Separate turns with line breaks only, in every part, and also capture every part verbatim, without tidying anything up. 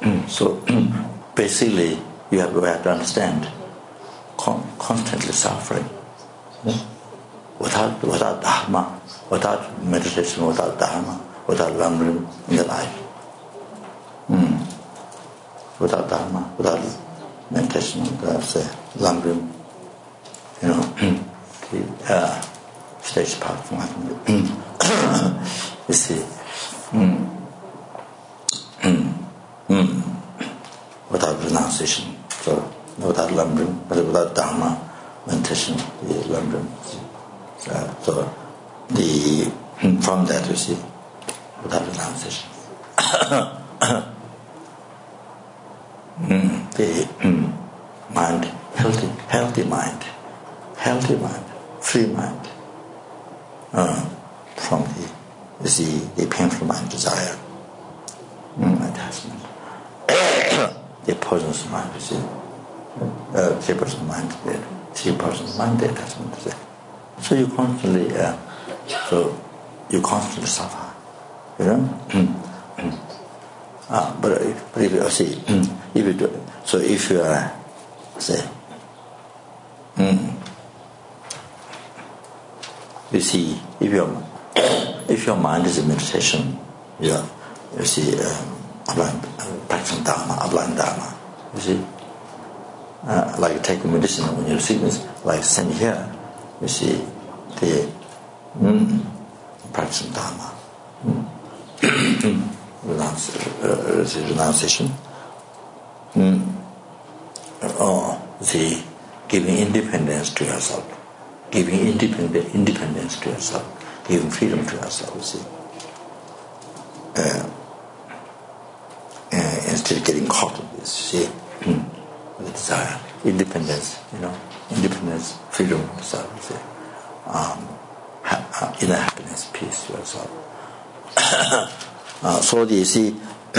so basically you have, you have to understand con- constantly suffering. Yeah? Without, without Dharma, without meditation, without Dharma, without Lamrim in the life. Mm. Without Dharma, without meditation, without say, Lamrim, you know, the uh, stage part from you see, mm. Mm. Mm. Without renunciation, so without Lamrim, without Dharma, meditation, the Lamrim. Uh, so the from that you see, without renunciation, mm, the mm, mind, healthy, healthy mind, healthy mind, free mind, uh, from the you see the painful mind, desire, mm, attachment, the poisonous mind, you see, uh, the person's mind, the person's mind, the attachment. You see. So you constantly, uh, so you constantly suffer, you know. ah, but if, but if you see, if you do, so if you are, say, mm, you see, if your if your mind is in meditation, you are, you see, um, applying, practicing Dharma, applying Dharma, you see, uh, like taking medicine when you're sickness, like sitting here. You see, the mm, practicing Dharma, mm. Renunci- uh, the renunciation, mm. or the giving independence to yourself, giving independent independence to yourself, giving freedom to yourself. You see, uh, uh, instead of getting caught in this, see, mm. the desire, independence, you know. Independence, freedom of yourself, you see. Um, ha- uh, inner happiness, peace to yourself. uh, so you see,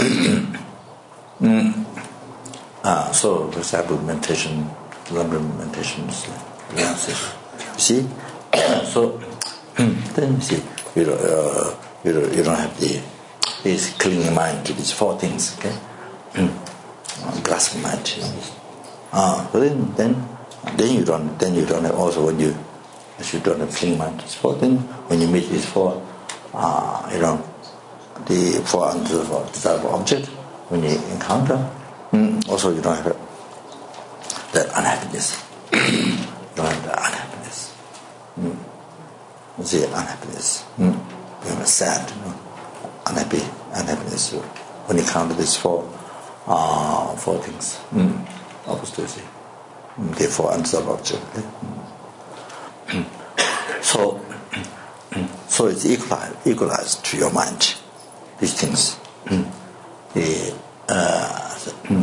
mm, uh, so for example, meditation, Lamrim meditation, renunciation. You see, so then you see, you don't, uh, you don't, you don't have the this clinging mind to these four things, okay? Grasping mind, you know. Uh, so then, then. Then you don't. Then you don't have also when you, as you don't have clinging mind. So then when you meet these four, uh, you know, the four undesirable object, when you encounter, mm, also you don't have that unhappiness. You don't have that unhappiness. Mm. You see unhappiness. Mm. You have a sad, you know, unhappy, unhappiness. When you encounter these four, uh, four things, mm, obviously. Therefore, undesirable object. So, so it's equalized, equalized to your mind. These things, the uh,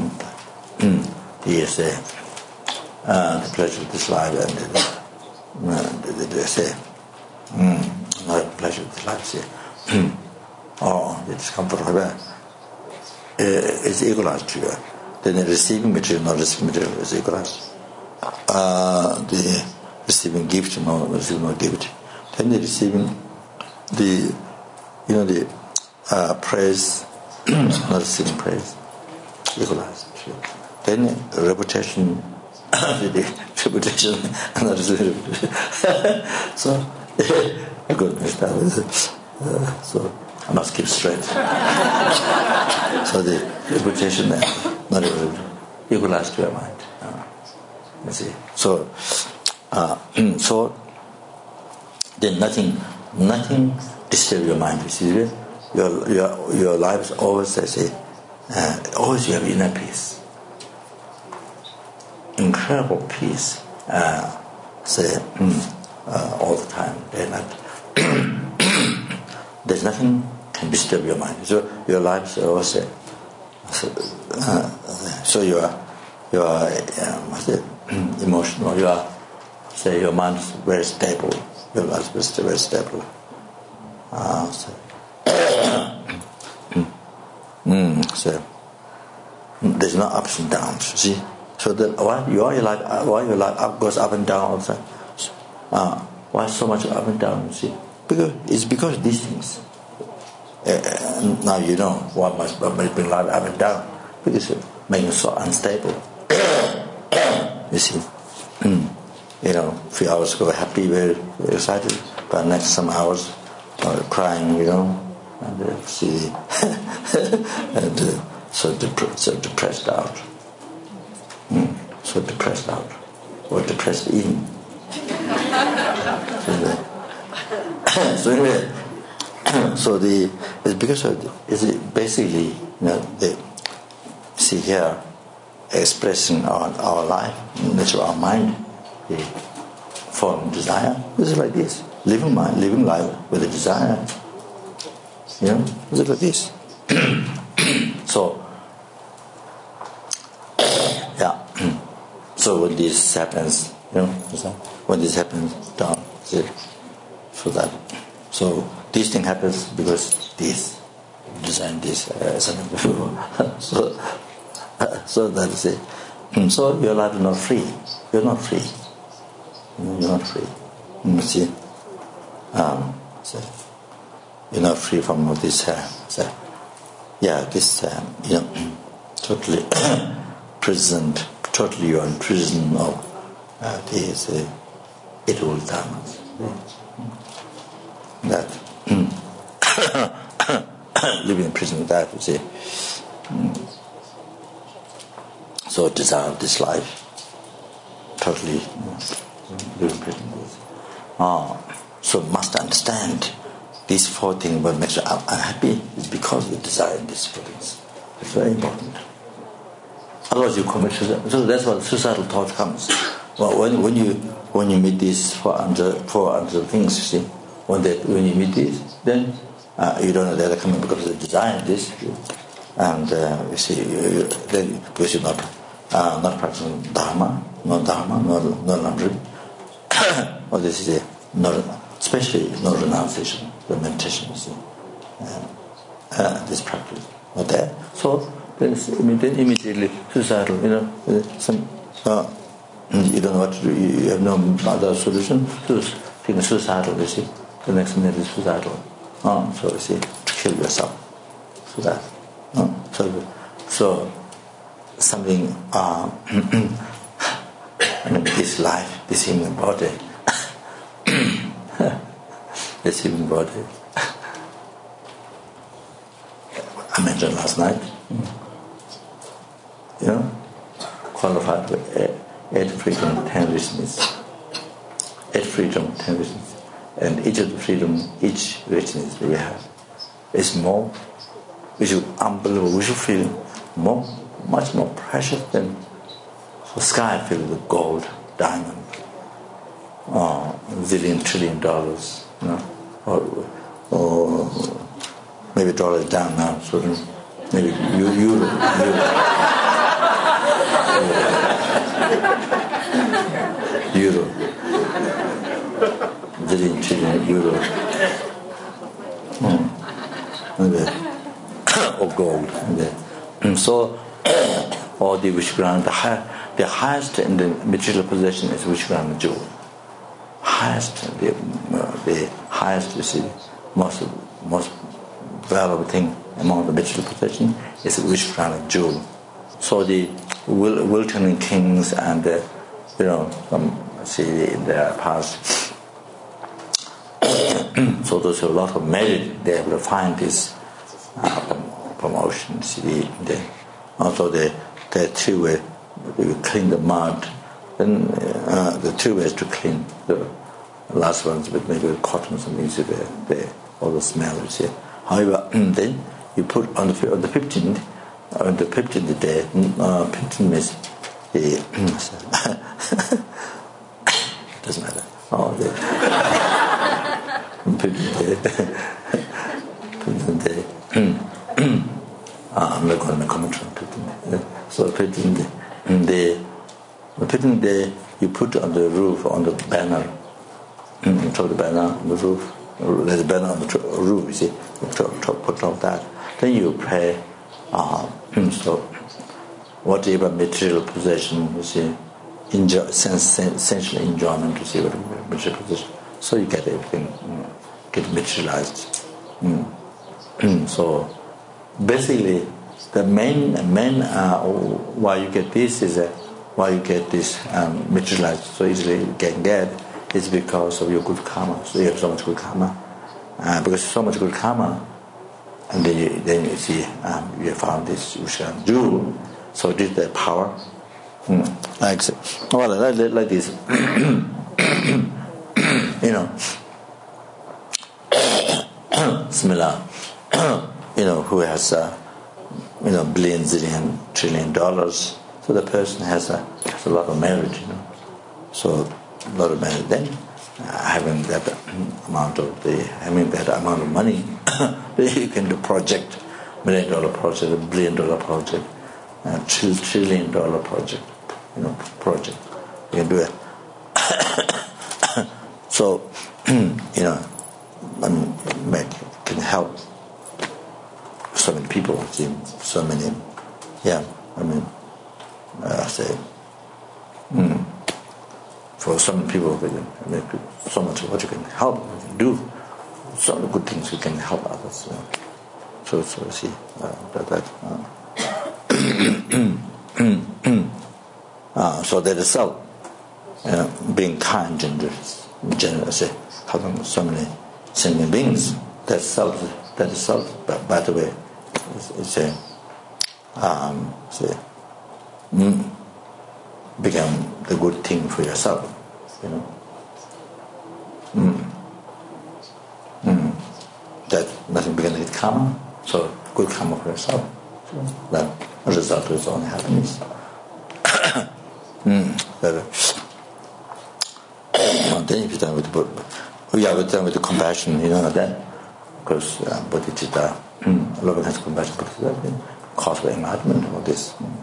the say, uh, the pleasure of this life and the, uh, the, the, the say, mm, not the pleasure of this life. Say, or the discomfort of that uh, is equalized to you. Then the receiving material, not receiving material, is equalized. Uh, the receiving gift, no receiving no gift. Then the receiving the, you know, the uh, praise, not receiving praise, equalized. Then the reputation, the reputation, not receiving reputation. So, goodness, that is, uh, so I must keep straight. So the reputation and not equalized to your mind. You see, so uh, so then nothing, nothing disturbs your mind. You see, your your your life is always, I say, uh, always you have inner peace, incredible peace. Uh, say mm, uh, all the time, day and night. There's nothing can disturb your mind. So your life is always say, so, uh, so you are you are um, what's it? Emotional, you are, say, your mind is very stable, your life is very stable. Uh, so, mm, so there's no ups and downs. See, so that why your life, why your life up goes up and down all the time? Uh, why so much up and down? You see, because it's because of these things. Uh, now you know what must, what must bring life up and down. because it makes you so unstable. You see, mm. you know, a few hours ago happy, very, very excited, but next some hours uh, crying, you know, and uh, see, and uh, so, dep- so depressed out, mm. so depressed out, or depressed in. so, the, so anyway, so the it's because of the, it's basically, you know, the see here. Expressing our, our life, nature of our mind, the form of desire. This is like this. Living mind, living life with a desire. You know, this is like this. so, yeah. so when this happens, you know, when this happens, down, see, so that, so this thing happens because this, design this, uh, something before. so. So that is it. So your life is not free. You're not free. You're not free. You see, um, so you're not free from all this. Uh, so, yeah, this uh, you know, totally present. Totally, you're in prison of uh, these uh, eight-old dharmas. That living in prison with that, you see. Mm. So desire this life, totally living prison. Ah, so must understand these four things. What makes you unhappy is because you desire these four things. It's very important. Otherwise, you commit suicide. So that's what suicidal thought comes. Well, when when you when you meet these four under four under things, you see, when that when you meet these, then uh, you don't know that they're coming because you desire this, and uh, you see, you, you, then because you're not. Uh, not practicing dharma, no dharma, no no lamrim. Or this is a no, especially no renunciation, the meditation. You see, uh, uh, this practice not there. So then, then immediately suicidal. You know, some uh, you don't know what to do. You have no other solution. So feeling suicidal. You see, the next minute is suicidal. Uh, so you see, to kill yourself. So that. Uh, so so. Something, uh, this life, this human body, this human body. I mentioned last night, you know, qualified with eight, eight freedom, ten richness, eight freedom, ten richness, and each of the freedom, each richness we have is more, we should unbelievable, we should feel more. Much more precious than the sky filled with gold, diamond, uh, zillion, trillion dollars, you know, or, or maybe dollars down now, so maybe euro, euro, euro, euro, zillion, trillion, euro, mm. or gold, and so. Or the Vishgrana, the, high, the highest in the material possession is Vishgrana jewel. Highest, the, uh, the highest, you see, most most valuable thing among the material possession is Vishgrana jewel. So the Wil- Wilton kings and the, you know, some see in their past. So those who have a lot of merit, they will find this uh, promotion. See the also the the two way you clean the mud, then uh, the two ways to clean the last ones with maybe cotton or something, so the, the all the smell you see. However, then you put on the on the fifteenth, on the fifteenth day, uh, fifteenth means the doesn't matter. Oh, the fifteenth day, fifteenth day. Uh, I'm not going to make comment on fifteenth. So fifteenth day, the fifteenth day you put on the roof, on the banner, on top of the banner on the roof. There's a banner on the roof. You see, you put on that. Then you pray. Uh, so whatever material possession, you see, enjoy, sense, sensual enjoyment. You see, whatever material possession. So you get everything, you know, get materialized. Mm. So basically, the main main uh, why you get this is uh, why you get this um, materialized so easily you can get is because of your good karma. So you have so much good karma. Uh, because so much good karma, and then you, then you see um, you have found this Ushan jewel. So this is the power. Mm. Like so, well, like, like this. You know, similar. You know, who has uh, you know billion, zillion, trillion dollars. So the person has a has a lot of merit. You know, so a lot of merit. Then uh, having that amount of the having that amount of money, you can do project, million dollar project, a billion dollar project, a trillion dollar project. You know, project. You can do it. So, you know, I mean, make, can help so many people, see, so many, yeah, I mean, uh, I say, mm, for so many people, I mean, so much what you can help, you can do, so many good things you can help others. You know. So, so see, uh, that, that uh. uh, so that is self, you know, being kind and generous, having so many sentient beings, that's self, that is self, but by the way, it's, it's a, um, it's a, mm, become the good thing for yourself, you know. Mm. Mm. That nothing begins with karma, so good karma for yourself. So that result is only happiness. mm. That, uh, then if you're done with the, we are done with the compassion, you know that, because uh, bodhicitta, mm, love has compassion, bodhicitta, cause for enlightenment, all this. Mm.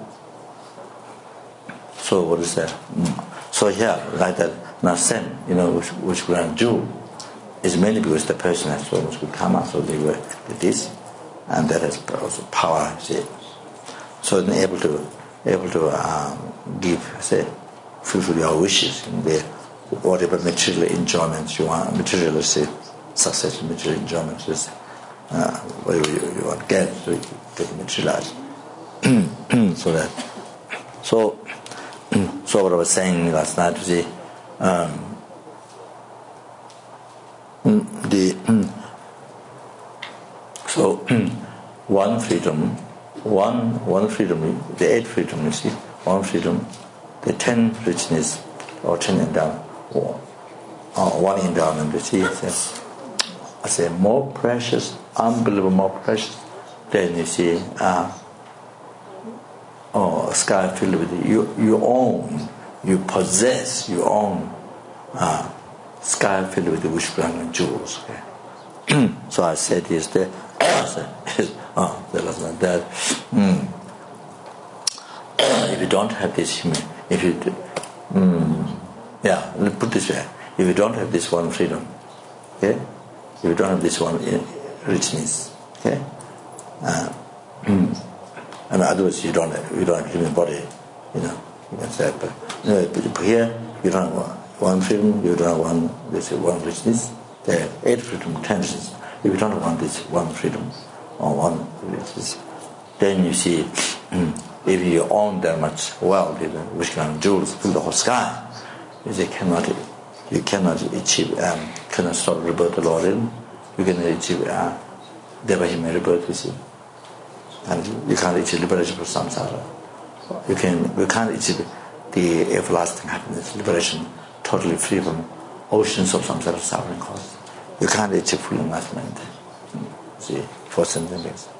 So what is that? Mm. So here, like that Nasen, you know, which which grand jewel, is mainly because the person has so much good karma, so they were with this, and that has also power, see. So they're able to able to um, give, say, fulfill your wishes in the whatever material enjoyments you want, material, say, success, material enjoyments, is, uh, whatever you, you want to get, so you get materialized. So that, so, so what I was saying last night, you see, um, the so one freedom, one one freedom, the eight freedom, you see, one freedom, the ten richness or ten endowment, or, or one endowment, you see, it's, I say more precious, unbelievable more precious than you see, uh, oh, a sky filled with you, you own, you possess, you own. Uh, sky filled with the wishbone and jewels. Okay? So I said is that oh, that was like that. Mm. If you don't have this, if you, mm, yeah, let's put this way. If you don't have this one freedom, okay, if you don't have this one richness, okay, uh, mm, I mean, otherwise you don't have, you don't have human body, you know. You can say, but you know, but here you don't have one. One freedom, you don't want this one richness. There are eight freedom, ten richness. If you don't want this one freedom or one richness, then you see, if you own that much wealth, which kind of jewels fill the whole sky, you cannot, you cannot achieve, um, cannot stop rebirth the Lord in. You cannot achieve uh, Devahima rebirth, you see, and you can't achieve liberation from samsara. You can, you can't achieve the everlasting happiness, liberation. Totally free from oceans of samsara suffering cause. You can't achieve full enlightenment. See, for sentient beings.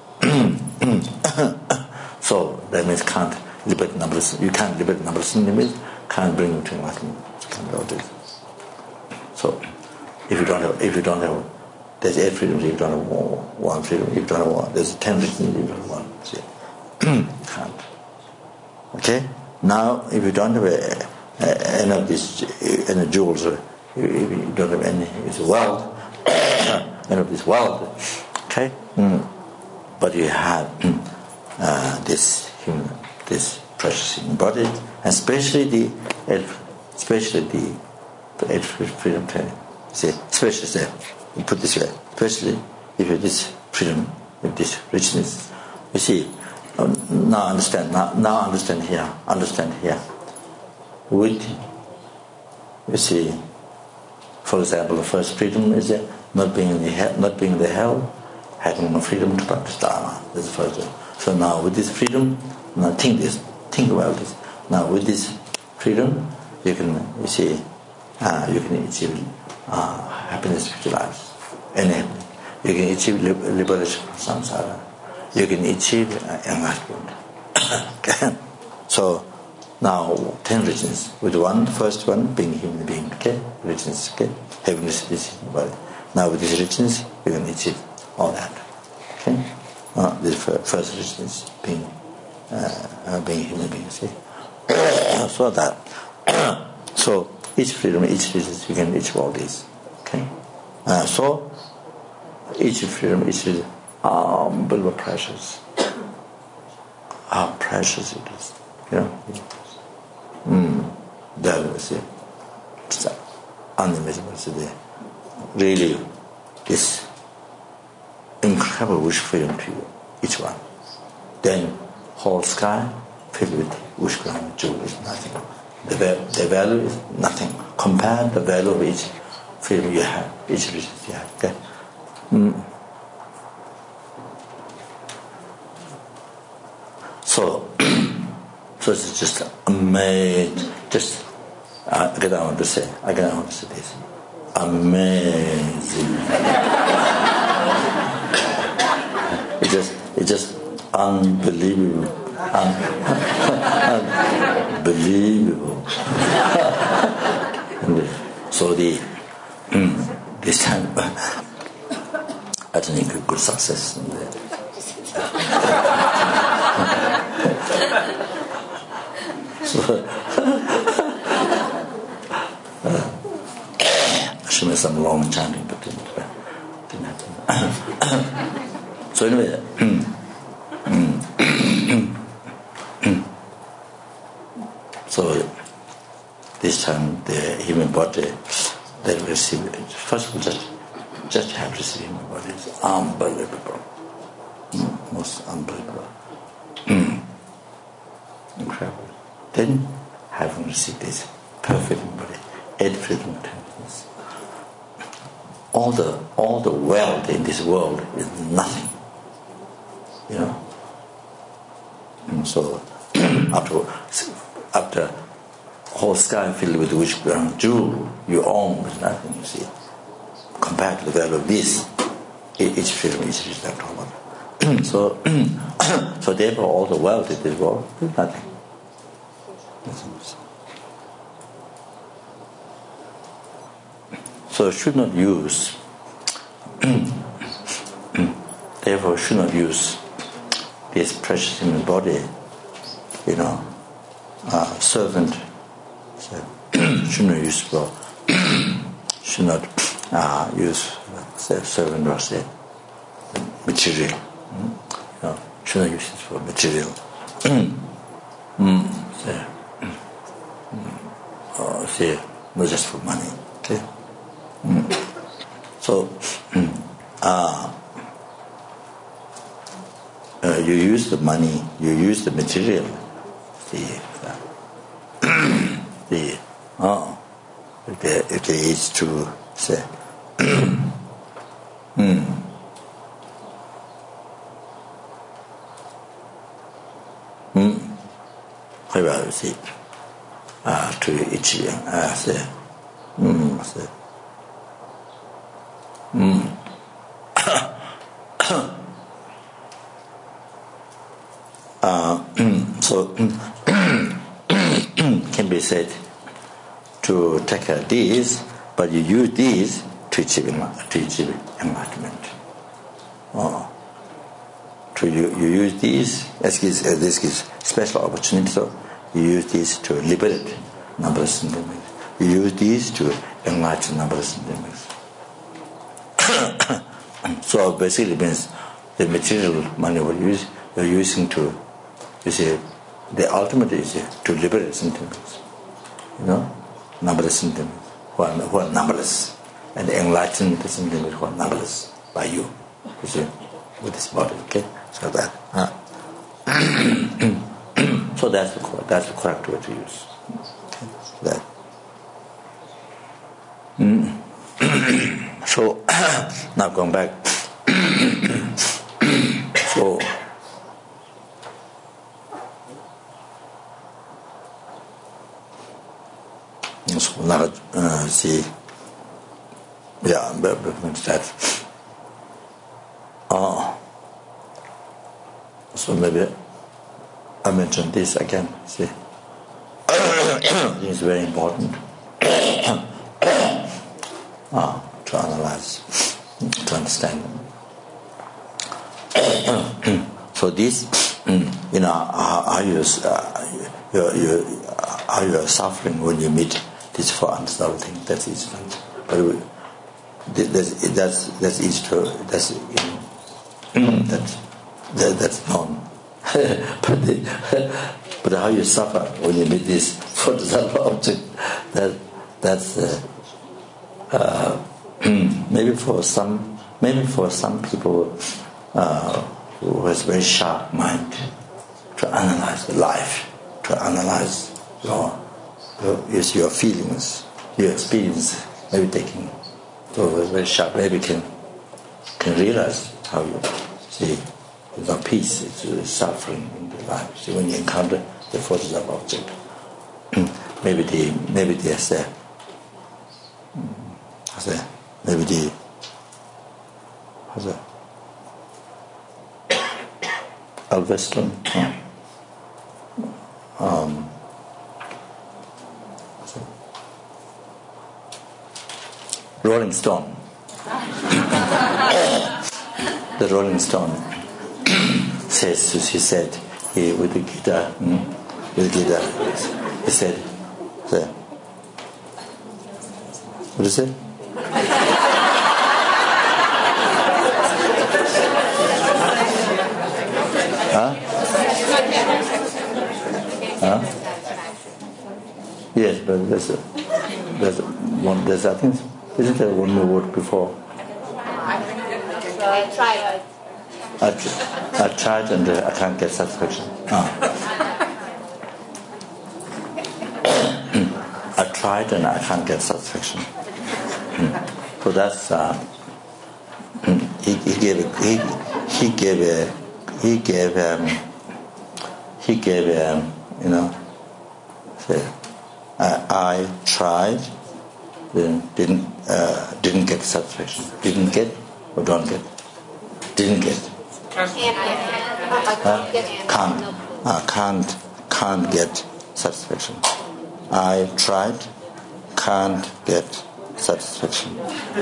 So that means can't liberate numbers. You can't liberate numbers in limits. Can't bring you to enlightenment. You can't do this. So, if you don't have, if you don't have, there's eight freedoms. If you don't have one freedom, if you don't have one, there's ten reasons. If you don't have one, see, can't. Okay. Now, if you don't have a Uh, any of these, any jewels, or if you don't have any, it's wealth, any of this wealth, okay? Mm. But you have mm, uh, this human, this precious human body, and especially the, especially the, the freedom training. See, especially there, you put this way, especially if you have this freedom, with this richness, You see, um, now understand, now, now understand here, understand here. With, you see, for example, the first freedom is uh, not being in the hell, not being in the hell, having the freedom to practice Dharma. That's the first one. So now with this freedom, now think this, think about this. Now with this freedom, you can, you see, uh, you can achieve uh, happiness in your life. And you can achieve liberation from samsara. You can achieve uh, enlightenment. So now ten regions. With one, first one being human being, okay? Regions, okay? Having this, this body. Now with these regions, you can achieve all that. Okay? Uh, the first regions being uh, uh, being human being, see? So that so each freedom, each region, you can achieve all these. Okay? Uh, so each freedom, each region, unbelievable precious. How precious it is. You know? Mm. That was it. It's unimaginable today. Really, this incredible wish freedom to you, each one. Then, whole sky filled with wish ground jewel is nothing. The, the value is nothing. Compare the value of each freedom you have, each region you have. Okay? Mm. So, so it's just amazing. Just, uh, again, I want to say, again, I want to say this. Amazing. It's just, it's just unbelievable. Un- unbelievable. And so the, mm, this time, I think a good success in the, so, uh, I should make some long chanting, but didn't, uh, didn't happen. So anyway, so this time the human body, they receive it. First of all, just, just have to see human body is unbelievable, most unbelievable. Incredible. Then, having received this perfect body, eight freedom tendencies, all the all the wealth in this world is nothing. You know. And so, after after whole sky filled with wish ground jewel, you own is nothing. You see, compared to the value of this, each freedom, each is that all. So, so therefore, all the wealth in this world is nothing. So, should not use. Therefore, should not use this precious human body. You know, uh, servant. So, should not use for. Should not uh, use say, servant or say material. Mm? You know, should not use it for material. mm. So, mm. Oh, say, not just for money. Okay? Mm. So, mm. uh, uh, you use the money, you use the material. The, uh, the oh, if there, if there is to say, mm. Mm. Well, see, uh, to each, uh, say, mm, say, mm. uh, so, can be said to take care of these, but you use these to achieve, to achieve enlightenment. Oh. To you, you use these, as is, uh, this is special opportunity, so you use these to liberate numberless symptoms. You use these to enlighten numberless symptoms. So basically it means the material money we use, you're using to, you see, the ultimate is to liberate symptoms. You know, numberless symptoms who are, who are numberless, and enlighten the symptoms who are numberless by you. You see, with this body, okay? So that. Huh? So that's the correct, that's the correct way to use. Okay. That. Mm. So now going back. So so now uh, see. Yeah, but that. Oh. So maybe I mentioned this again. See, it's very important uh, to analyze, to understand. So this, you know, how you you you how you are suffering when you meet these four unstable things. That's easy, but that's that's that's easy to that's you know, that's that, that's known. but the, but how you suffer when you meet this photograph object, that that's uh, uh, maybe for some maybe for some people uh, who has very sharp mind to analyze life, to analyze your your, your feelings, your experience, maybe taking so very sharp, maybe can can realize how you see. It's not peace, it's uh, suffering in the life. See, when you encounter the photograph object, maybe the maybe there's a, how's that? Maybe the how's that? Alveston, no. um, Rolling Stone, the Rolling Stone. Says, he said, he, with the guitar, mm, with the guitar, he said, there. What is it? Huh? Huh? Yes, but there's a, there's a one, there's, I think, isn't there one more word before?
I tried.
I, I tried and uh, I can't get satisfaction. Ah. I tried and I can't get satisfaction. So that's uh, he, he gave a, he he gave a, he gave um, he gave um, you know say, I, I tried then didn't uh, didn't get satisfaction. Didn't get or don't get. Didn't get.
Can't get.
Uh, can't. Uh, can't. Can't get satisfaction. I tried. Can't get satisfaction.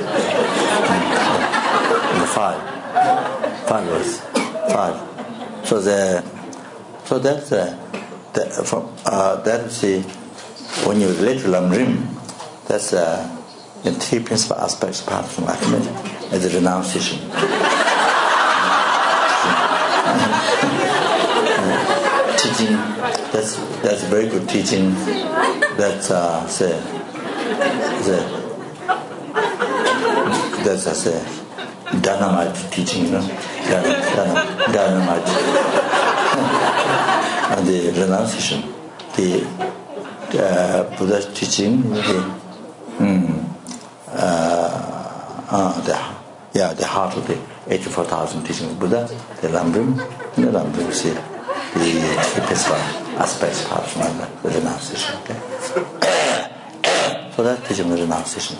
Mm. Five. Five words. Five. So the. So that's the. the from uh, that's the. When you relate to Lamrim, that's uh, in three principal aspects apart from ultimate as a renunciation. Teaching, that's that's very good teaching. That's uh, say, the, that's uh, say, dynamite teaching, you know, dynamite, and the renunciation, the uh, Buddha's teaching, the, mm, uh, uh, the yeah, the heart of the eighty-four thousand teachings of Buddha, the Lamrim, the Lamrim, see. The, the principal aspects apart from the, the renunciation. Okay? So that's teaching the renunciation.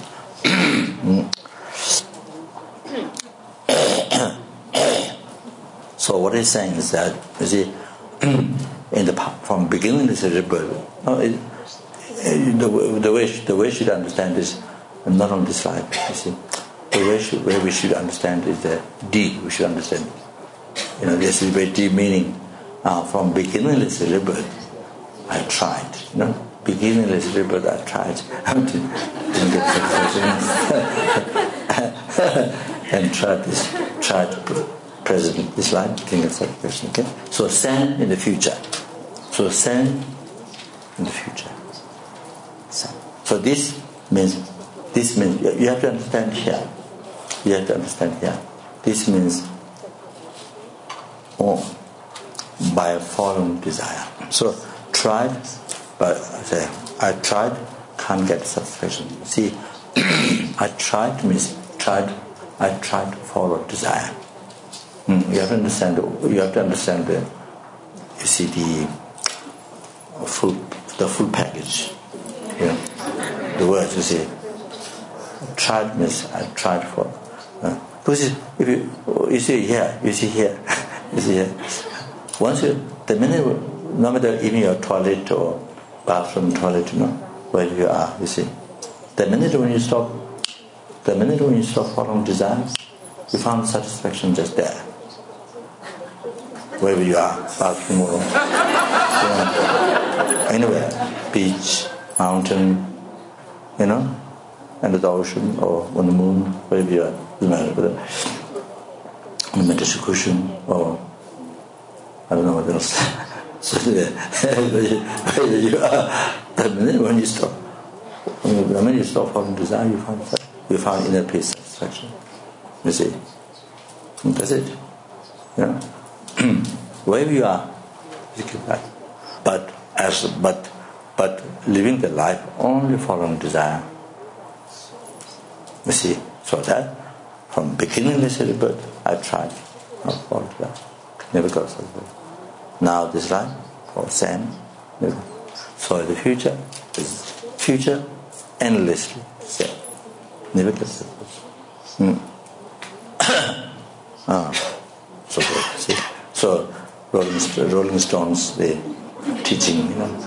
So what he's saying is that you see, in the from beginning it's a rebirth. No, it, the, the way the way you should understand is not on this slide. You see, the way, should, way we should understand is the deed. We should understand. You know, there's a very deep meaning. Uh, from beginningless rebirth, I tried. You know, beginningless rebirth, I tried. didn't get satisfaction. And tried this, tried present this life, didn't get satisfaction. Okay. So send in the future. So send in the future. Send. So this means, this means you have to understand here. You have to understand here. This means, oh. by following desire. So tried, but say I tried, can't get satisfaction. See, I tried means tried. I tried to follow desire. Mm, you have to understand. You have to understand the. You see the full, the full package. Yeah. The words you see. Tried means I tried for. Uh, because if you you see here, you see here, you see here. Once you the minute, no matter even your toilet or bathroom toilet, you know, where you are, you see. The minute when you stop, the minute when you stop following desires, you found satisfaction just there. Wherever you are, bathroom or you know, anywhere, beach, mountain, you know, and the ocean or on the moon, wherever you are, doesn't matter. Whether on the meditation cushion or I don't know what else. So wherever you are, the minute when you stop, the minute you stop following desire, you find you find inner peace, satisfaction. You see, and that's it. You know, wherever you are, you keep that. But as but but living the life only following desire. You see, so that from beginning this little bit, I tried not follow that, never got satisfied. Now this life, or same, never. So the future is future endlessly same, never get satisfied. Mm. ah, so good. See, so Rolling, Rolling Stones, the teaching, you know.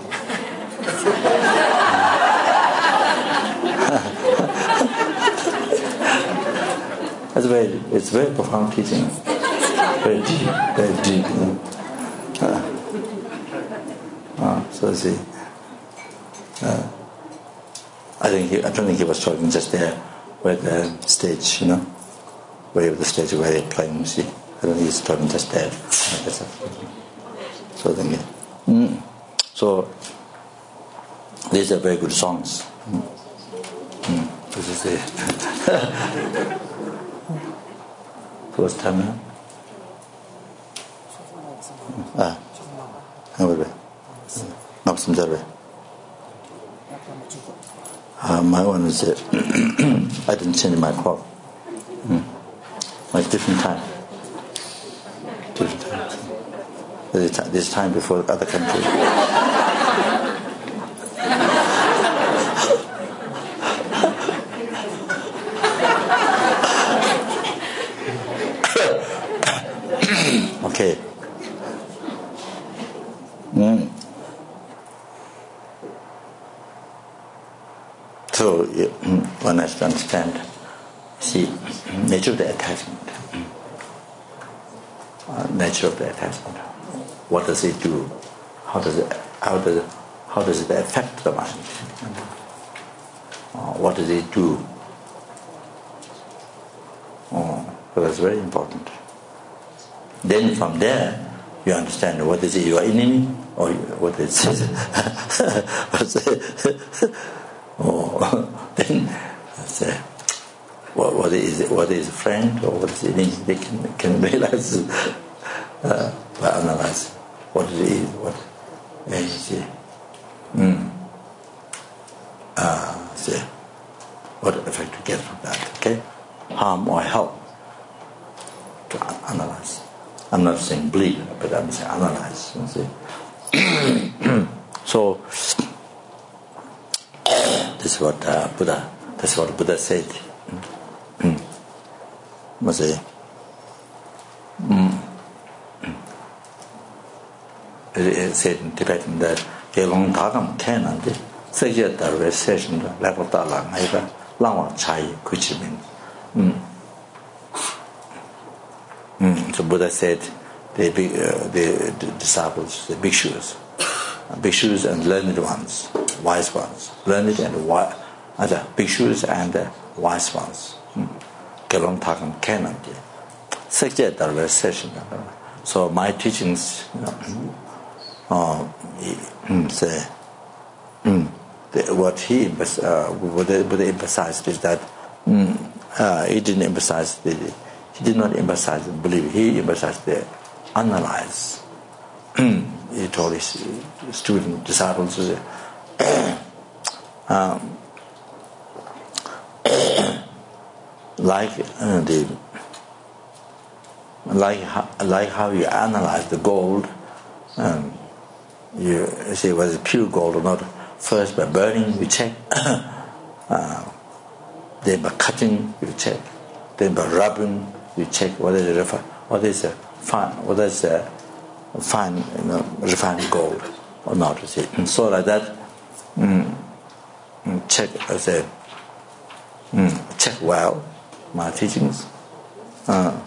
It's very, it's very profound teaching, very deep, very deep. You know? uh, uh, so see, uh, I think he, I don't think he was talking just there, where the stage, you know, where the stage where they're playing. You see, I don't think he's talking just there. So I think, yeah. mm. so these are very good songs. Mm. Mm. This is it. First time now? Ah, how are we? Not some other way. Uh, my one is uh, I didn't change my call. Mm. Like different time. Different time. This time before other country. Okay. Mm. So you, one has to understand, see, nature of the attachment. Uh, nature of the attachment. What does it do? How does it? How does it? How does it affect the mind? Uh, what does it do? Oh, so that's very important. Then from there, you understand what is it, your enemy, or what is it? oh, then say, what, what is it, what is a friend, or what is it? They can, can realize, uh, by analyze what it is, what you see. Mm. Uh, see, what effect you get from that? Okay, harm or help to analyze. I'm not saying believe, but I'm saying analyze. You see. So this is what uh, Buddha. This is what Buddha said. Was a. It said in Tibetan that Gelong Dagam Tenandi, Seja Darwe Session, Lapotala, Naiva, Lama Chai, Kuchimin. Mm. So Buddha said the, uh, the, the disciples, the bhikshus, uh, bhikshus and learned ones, wise ones, learned and wi- other bhikshus and uh, wise ones. Gelong Takam Canon. So my teachings, you know, uh, say, mm, the, what he uh, Buddha, Buddha emphasized is that mm, uh, he didn't emphasize the. He did not emphasize believe. He emphasized the analyze he told his student disciples, um, like uh, the like how, like how you analyze the gold, um, you see whether it's pure gold or not. First by burning, you check. uh, then by cutting, you check. Then by rubbing, you check whether it's refi- what is a fine, whether it's a fine, you know, refined gold or not. You see, and so like that. Mm, check as a mm, check well my teachings. Uh,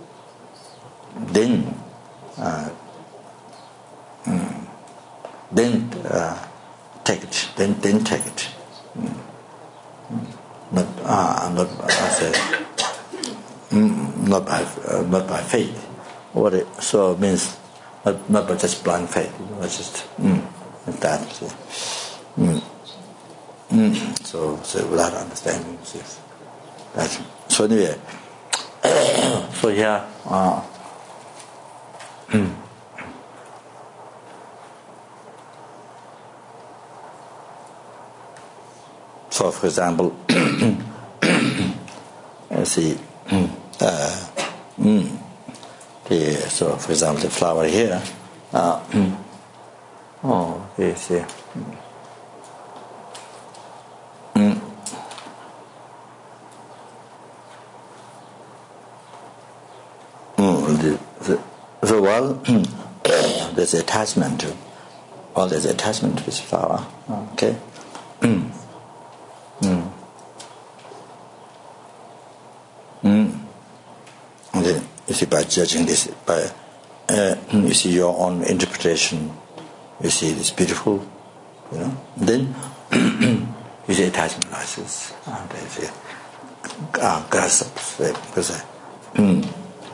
then, uh, mm, then uh, take it. Then, then take it. Mm. Not, uh, not as a, mm, not by, uh, not by faith. What it so it means not, not by just blind faith. You know, it's just mm, like that. See. Mm. Mm. So, so without understanding, see. That. So anyway, so here. Uh, mm. So, for example, let's see. Uh, mm, the, so, for example, the flower here. Uh, mm, oh, you see. Mm. Mm, the, the, so, well, there's attachment to. Well, there's attachment to this flower. Okay. Mm. Mm. Mm. And then, you see, by judging this, by uh, you see your own interpretation, you see it's beautiful, you know. And then you see attachment arises, and you see uh, grasps, because uh, mm.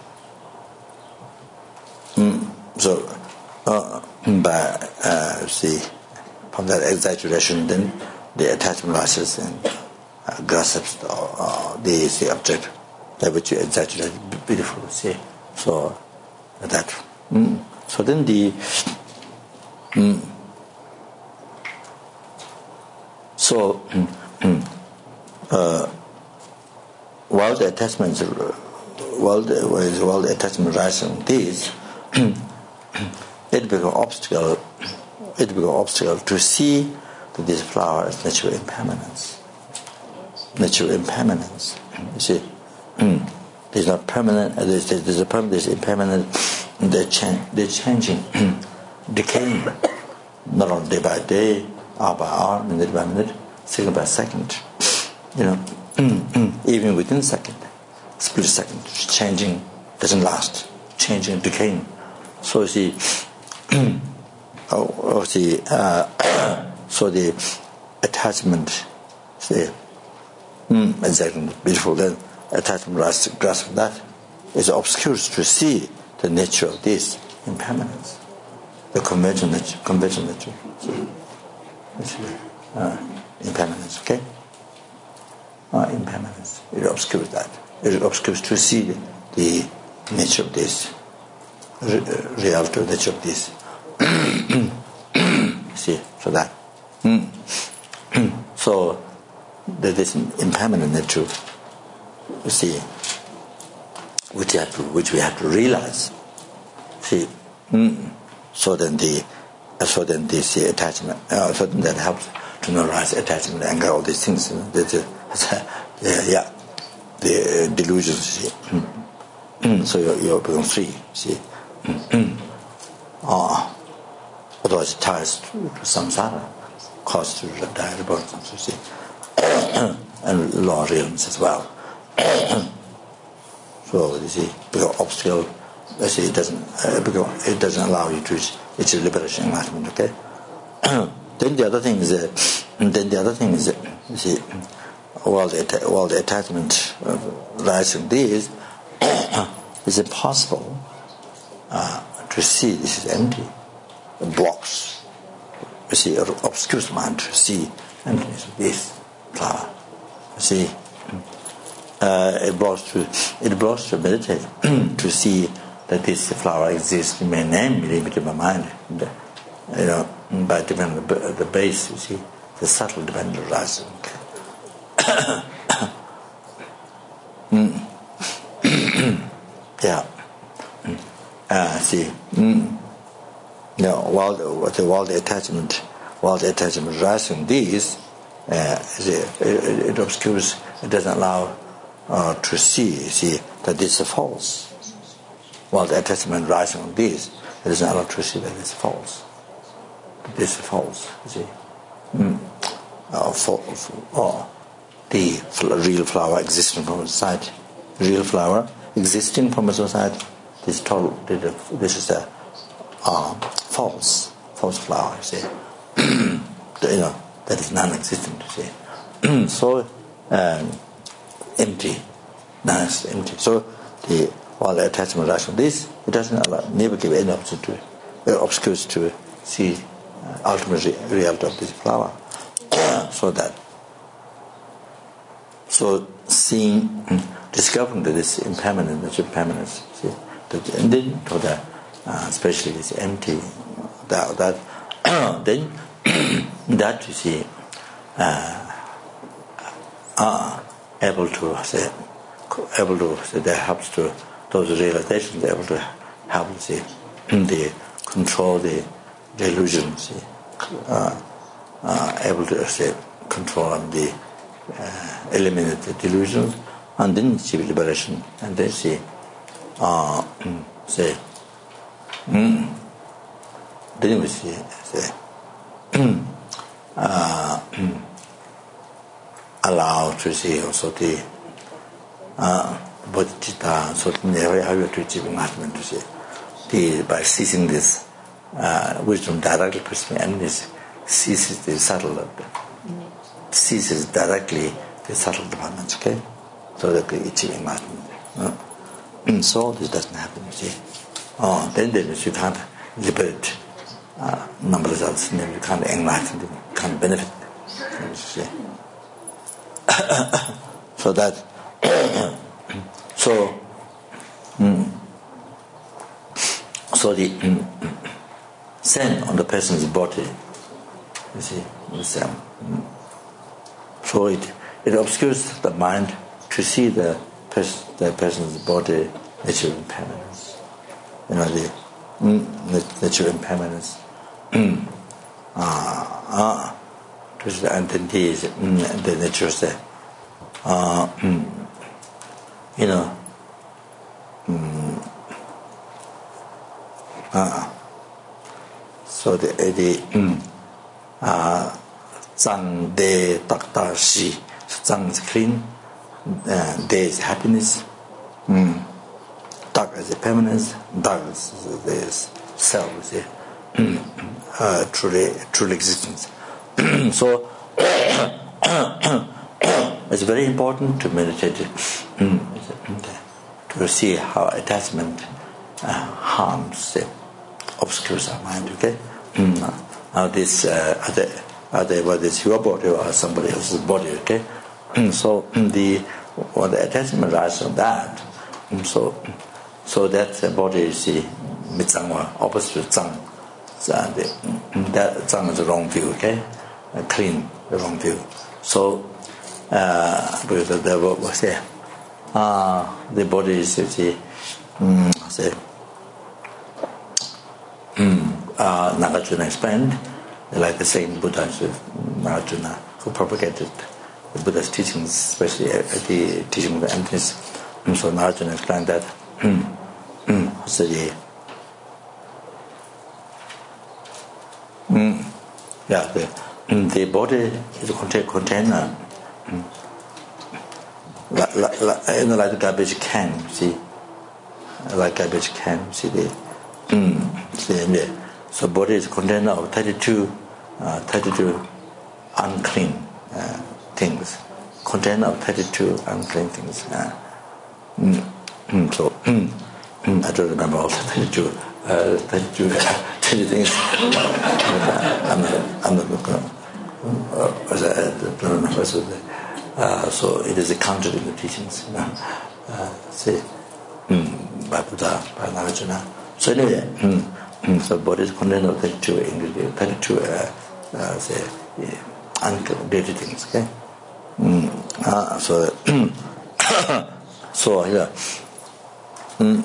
Mm. so uh, by uh, see from that exaggeration, then the attachment arises and uh, grasps uh, uh, the, the object that which you exaggerate beautiful. See, so that. Mm. So then the. Mm, so mm, mm, uh, while the attachments, while the while the attachment rising these, it becomes obstacle. It becomes obstacle to see that this flower is natural impermanence. Natural impermanence. You see, mm, there's not permanent. There's, there's a permanent. There's impermanent. They're, cha- they're changing, decaying, not only day by day, hour by hour, minute by minute, second by second. You know, even within second, split second, changing doesn't last. Changing, decaying. So you see, oh, oh, see, uh, so the attachment, see, mm, exactly, beautiful. Then attachment grasp, grasp that is obscures to see the nature of this impermanence, the conventional nature, conventional nature, uh, impermanence. Okay, uh, impermanence. It obscures that. It obscures to see the, the nature of this, re- reality, nature of this. See, so that. Mm. So that this impermanent nature, you see, which, have to, which we have to realize. See, mm. so then the, so then this uh, attachment, uh, so then that helps to normalize attachment, anger, all these things. You know, the, the, the, yeah, the uh, delusions. See, mm. so you you become free. See, mm. oh, otherwise it ties to, to samsara, cause to dire birth. You see, and law realms as well. So you see, because obstacle, you see, it doesn't, uh, because it doesn't allow you to reach its liberation, enlightenment. Okay. Then the other thing is, uh, then the other thing is, uh, you see, while the while the attachment uh, lies in this, it's impossible uh, to see this is empty. It blocks, you see, it obscures the mind to see emptiness of this flower. You see. Uh, it blocks to it blocks to meditate to see that this flower exists in my name, limited my mind. And, you know, by depending on the, the base, you see, the subtle dependent arising. mm. yeah. Uh, see. Mm. No, while the, while the attachment, while the attachment rising these, uh, it, it, it obscures, it doesn't allow uh, to see, see that this is false. While the attachment rising on this, it doesn't allow to see that it's false. This is false, you see. Mm. Uh, for, for, oh, the real flower existing from outside, real flower existing from outside, this total, this is a uh, false, false flower, you see. You know, that is non-existent, you see. So um, empty, nice, empty. So the while the attachment rises from this, it doesn't allow, never give any option to, uh, obscures to see uh, ultimate re- reality of this flower. So that, so seeing, discovering that this impermanence, this impermanence, see, that, and then to the, uh, especially this empty, that, that then that you see, uh, are able to say, able to say that helps to those realizations, able to help see, the control the delusion, see, uh, uh, able to say control and the uh, eliminate the delusions, and then achieve liberation, and then see, uh, say, mm, then we see, say, uh, allow to see also the uh, bodhicitta, so never have to achieve enlightenment to see the by seizing this uh, wisdom directly pursuing and this seizes the subtle, seizes directly the subtle departments, okay, so that they achieve enlightenment. Uh, and so this doesn't happen, you see. Oh, then then you can't liberate uh, numberless others, then you can't enlighten them, can't benefit them, you see. So that so mm, so the mm, scent on the person's body, you see, the same. Mm. So it it obscures the mind to see the pers- the person's body natural impermanence. You know, the mm, natural impermanence. Mm. Ah, ah. And then these, mm, the nature is there. Uh, mm, you know, mm, uh, so the the mm, uh, Zhang De Tak Ta Shi, Zhang is clean, uh, De is happiness, mm, Tak is a permanence, Dang is the self, is a uh, truly truly existence. So it's very important to meditate to see how attachment uh, harms, uh, obscures our mind. Okay, now this uh, other, other whether it's your body or somebody else's body. Okay, so the when the attachment arises on that, so so that uh, body is the mitzang or opposite zhang. That zhang is the wrong view. Okay. Uh, clean, the wrong view. So, uh, because the, the, say, uh, the body is, say, um, say, um, uh, Nagarjuna explained, like the same Buddha, Nagarjuna, who propagated the Buddha's teachings, especially at the teaching of the emptiness. And so Nagarjuna explained that, um, um, so the, um, yeah, the the body is a contain, container, mm. like, like, you know, like a garbage can, see, like garbage can, see the, mm, see, yeah. So body is a container of thirty-two, uh, thirty-two unclean uh, things, container of thirty-two unclean things. Uh, mm, mm, so mm, mm, I don't remember all the thirty-two, uh, thirty-two, thirty things. Uh, I'm not, I'm not going to. Uh, uh, so it is accounted in the teachings. You know? uh, see, mm, by Buddha, by Nagarjuna. So anyway, mm, mm, so body is contained of thirty-two ingredients, thirty-two uh, uh, say, uh, uncreated things. Okay. Mm, uh, so so here. Mm,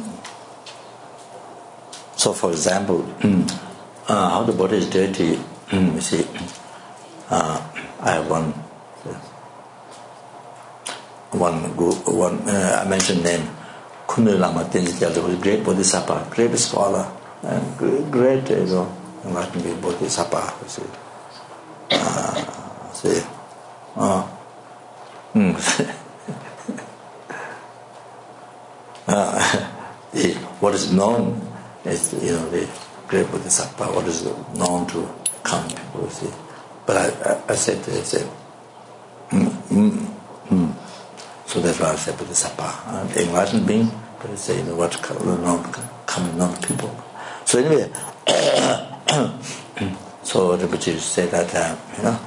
so for example, mm, uh, how the body is dirty. Mm, you see, uh, I have one. One group, one uh, I mentioned name, Kunu Lama Tenzin Gyaltsen, who is a great bodhisattva, great scholar, and great, great you know, enlightened bodhisattva. You see, uh, see, uh, mm. uh, the, what is known is, you know, the great bodhisattva. What is known to common people. You see, but I, I, I said, I said, mm, mm, mm. So that's why I said bodhisattva, uh, the enlightened being, but I say, you know, what common non people. So anyway, so the Buddha said that, uh, you know,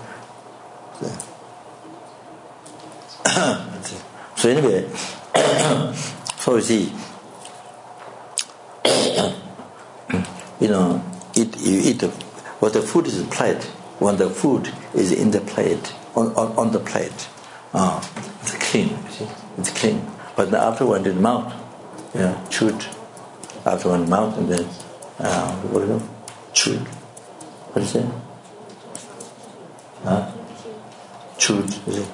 so anyway, so you see, you know, eat, you eat, the, what the food is plate, when the food is in the plate, on, on, on the plate, uh, it's clean, you see, it's clean. But after one in the mouth, you know, chewed, after one mouth, and then, uh, what do you know, chewed, what do you say? Huh? Chewed, you see.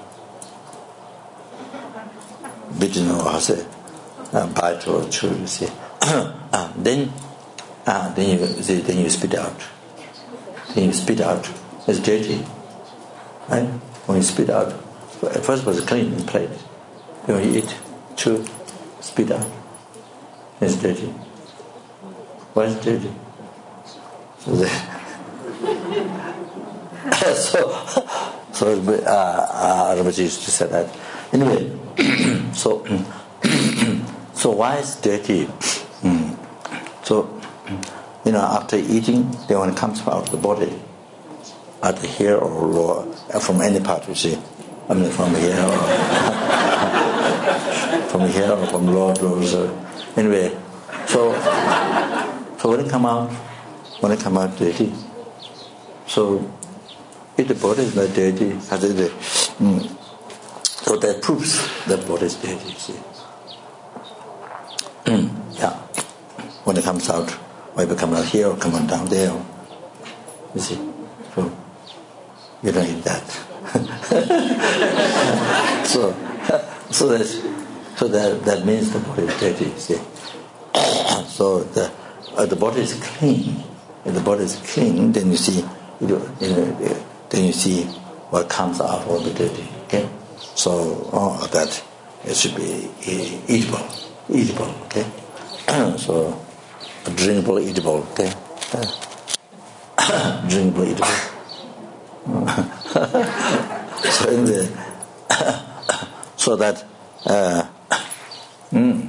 Bitten or how say, uh, bite or chew, you see. uh, then, uh, then you see, then you spit out. Then you spit out. It's dirty, right? When you spit out, at first it was clean and plate. Then when you eat, chew, spit out. It's dirty. Why is it dirty? So, the, so, so uh, uh, Ramaji used to say that. Anyway, so so why is dirty? Mm. So, you know, after eating, then when it comes out of the body, either here or lower, from any part, you see. I mean, from here or from here or from lower doors. Anyway, so so when it come out, when it come out dirty, so if the body is not dirty, has it? Mm, so that proves that body is dirty. You see. Yeah. When it comes out, whether it comes out here or come on down there, you see. So you don't eat that. so, so that's so that that means the body is dirty. You see. So the uh, the body is clean. If the body is clean, then you see, you know, you know, then you see what comes out of the dirty. Okay. So all of that it should be eatable, eatable. Okay. So drinkable, eatable. Okay. Drinkable, eatable. so in the so that uh, mm,